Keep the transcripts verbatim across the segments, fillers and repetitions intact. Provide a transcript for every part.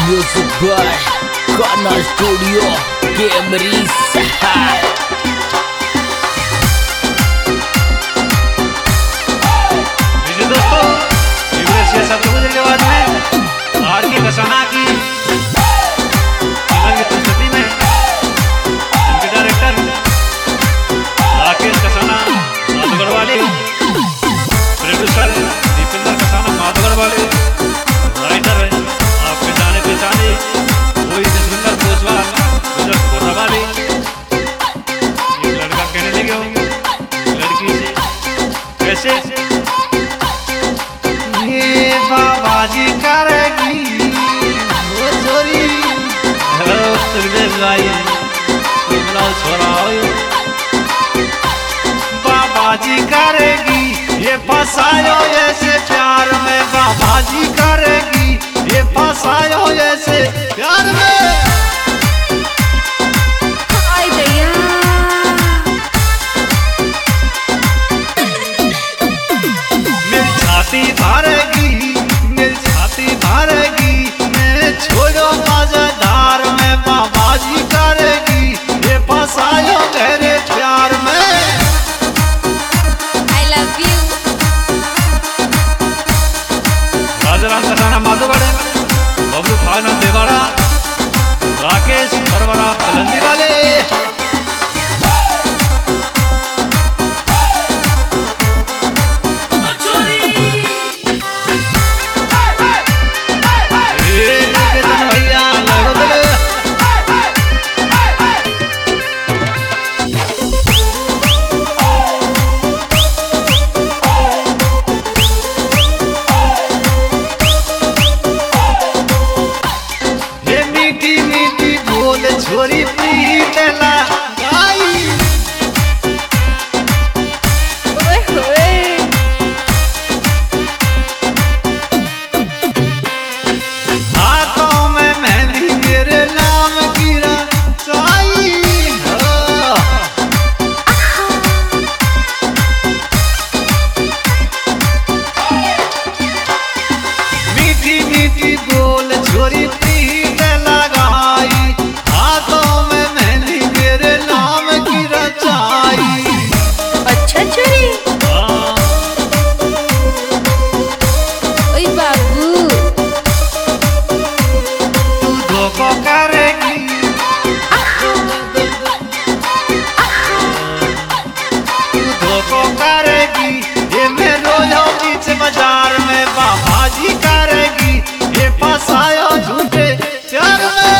Music by Kana Studio Camry Sahar। दोस्तों सब कुछ के बाद में आज की घोषणा की की प्रस्तुति में इनके डायरेक्टर राकेश कसाना माधोगढ़ वाले, प्रोड्यूसर दीपेंद्र कसाना माधोगढ़ वाले, राइटर है आपके जाने पहचाने वही जसविंदर कोसवाल गुजर कोटा वाले। एक लड़का कहने लगे होंगे लड़की से कैसे बाबाजी करेगी वो चोरी छोरा बाबाजी करेगी ये फसायो ऐसे प्यार में, बाबाजी करेगी ये फसायो ऐसे प्यार में। मेरी छाती भरेगी मेरी छाती भरेगी मैं छोड़ो मजेदार में, बाबाजी करेगी ये फसायो तेरे प्यार में। I love you। Rajaram Kasana Madhogarh, Bablu फाना देवाड़ा, राकेश परवरा कलंदी वाले। छोरी प्रीत लगाई ओए होए हाथों में मेहंदी मेरे नाम की रचाई। मीठी मीठी बोल छोरी प्रीत लगाई, हाथों में मेहंदी मेरे नाम की रचाई। अच्छा चोरी ओए बाबू तू धोखा करेगी तू धोखा करेगी ये मैं रोया बीच बाजार में, बाबाजी करेगी ये फसायो झूठे प्यार में।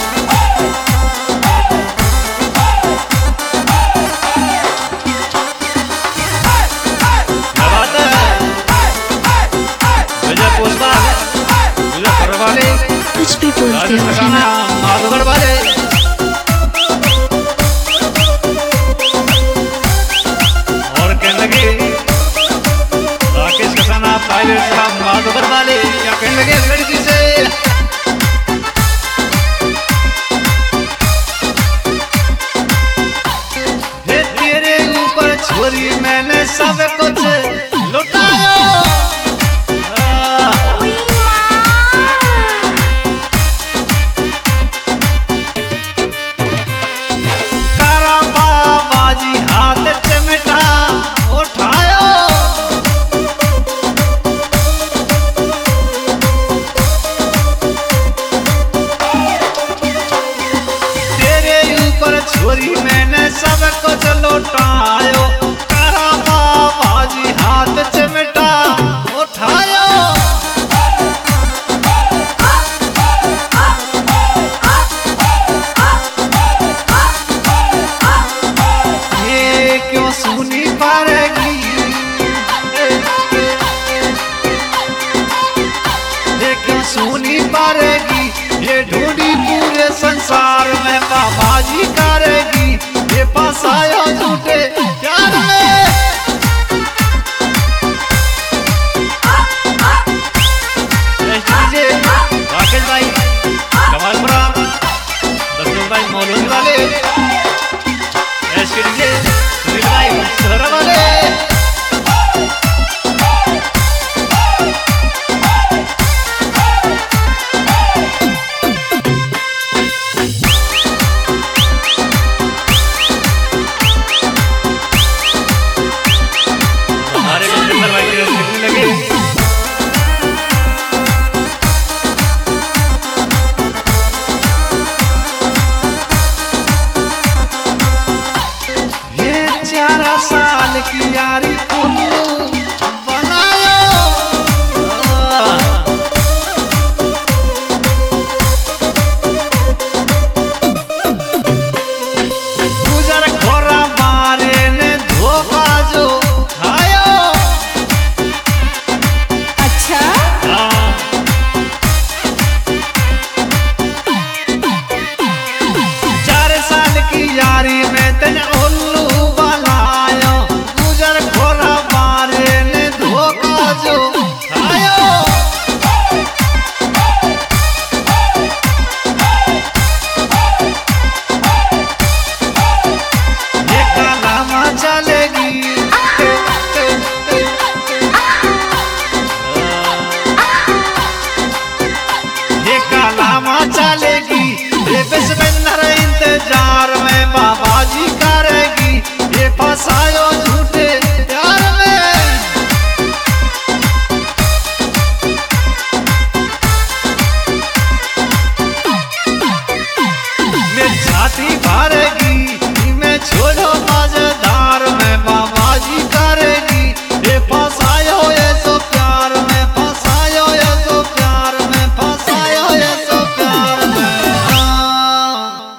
कुछ भी बोलते हो है ना। माधोगढ़ वाले और कहने लगे राकेश कसाना पायलट साहब माधोगढ़ वाले क्या कहने लगे लड़की से हे तेरे ऊपर छोरी मैंने सब कुछ लुटाया। छोरी मैंने सब कुछ लौटायो, करा बाबाजी हाथ चिमटा उठायो। ये क्यों सुनी पड़ेगी ये क्यों सुनी पड़ेगी ये ढूंढी पूरे संसार में, बाबाजी करेगी ये फसायो झूठे